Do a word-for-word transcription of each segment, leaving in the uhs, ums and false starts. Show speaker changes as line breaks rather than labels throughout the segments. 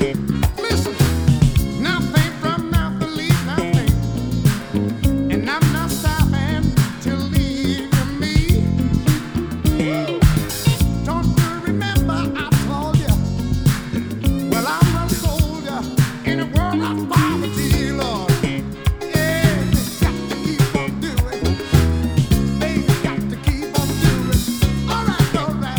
Listen, nothing from nothing, leave nothing. And I'm not stopping till leaving me. Don't you remember I told you? Well, I'm a soldier in a world of poverty, Lord. Yeah, you got to keep on doing. Baby, got to keep on doing. All right, all right.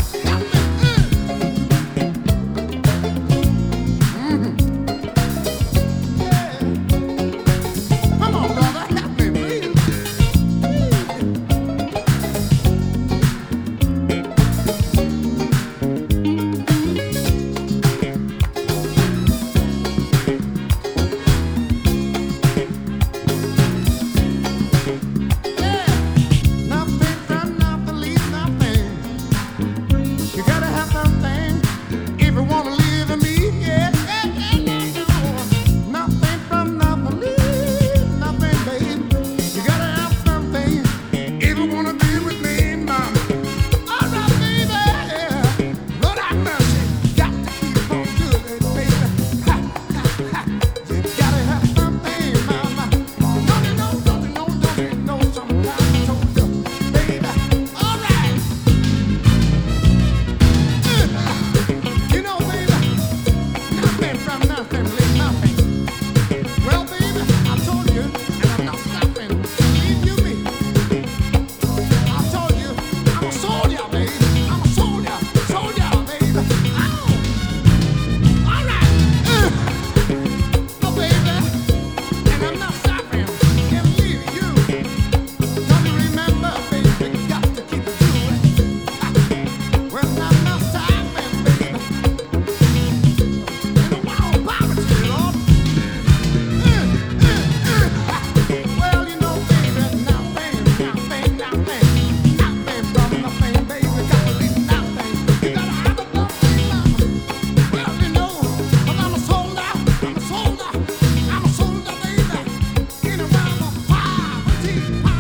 Come on, brother, help me, please. Yeah, nothing from nothing, leave nothing. You gotta have something if you wanna live in me. Yeah, yeah, yeah, yeah. Nothing from nothing, leave nothing, baby. You gotta have something if you wanna be with me, mama. All right, baby. Lord have mercy. Got to keep on doing it, baby. Ha, ha, ha. You gotta have something, mama. Don't you know, don't you know, don't you know, sometimes I told you, baby. All right. You know, baby, nothing from nothing, leave nothing. Well, baby, I told you, and I'm not stopping. Leave you be. I told you, I'm a soldier, baby. I'm a soldier, soldier, baby. Ow! All right. Oh, baby, and I'm not stopping. Can't leave you. Don't you remember, baby, got to keep it doing. Well, I'm not stopping, baby. In a world of poverty, Lord. Well, you know, baby, nothing, nothing, nothing, nothing from nothing, baby. Gotta leave nothing. You gotta have a nothing, mama. Well, you know, 'cause I'm a soldier, I'm a soldier, I'm a soldier, baby. In a world of poverty,